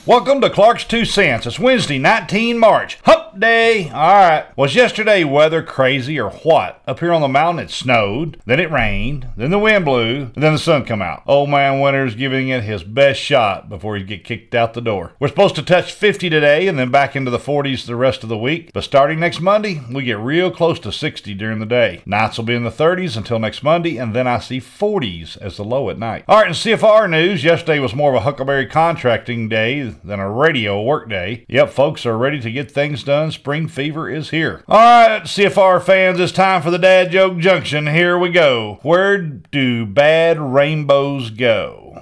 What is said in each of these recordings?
Welcome to Clark's 2 Cents. It's Wednesday, 19 March. Hump Day. All right. Was yesterday weather crazy or what? Up here on the mountain, it snowed, then it rained, then the wind blew, and then the sun come out. Old man Winter's giving it his best shot before he get kicked out the door. We're supposed to touch 50 today and then back into the 40s the rest of the week. But starting next Monday, we get real close to 60 during the day. Nights will be in the 30s until next Monday, and then I see 40s as the low at night. All right, in CFR news, yesterday was more of a Huckleberry contracting day than a radio work day. Yep, folks are ready to get things done. Spring fever is here. All right, CFR fans, it's time for the Dad Joke Junction. Here we go. Where do bad rainbows go?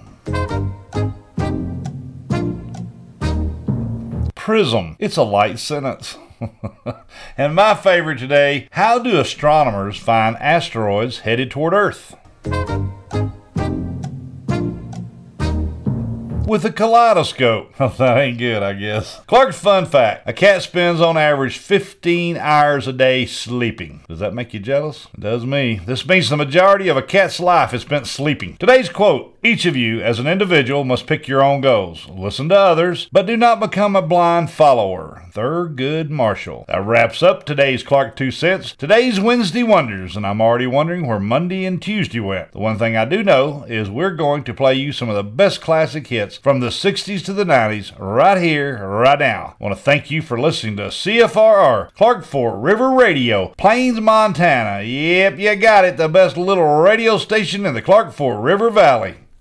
Prism. It's a light sentence. And my favorite today, how do astronomers find asteroids headed toward Earth? With a kaleidoscope. Oh, that ain't good, I guess. Clark's fun fact. A cat spends on average 15 hours a day sleeping. Does that make you jealous? It does me. This means the majority of a cat's life is spent sleeping. Today's quote. Each of you, as an individual, must pick your own goals. Listen to others, but do not become a blind follower. Thurgood Marshall. That wraps up today's Clark 2 Cents. Today's Wednesday Wonders, and I'm already wondering where Monday and Tuesday went. The one thing I do know is we're going to play you some of the best classic hits from the 60s to the 90s right here, right now. I want to thank you for listening to CFRR, Clark Fork River Radio, Plains, Montana. Yep, you got it, the best little radio station in the Clark Fork River Valley.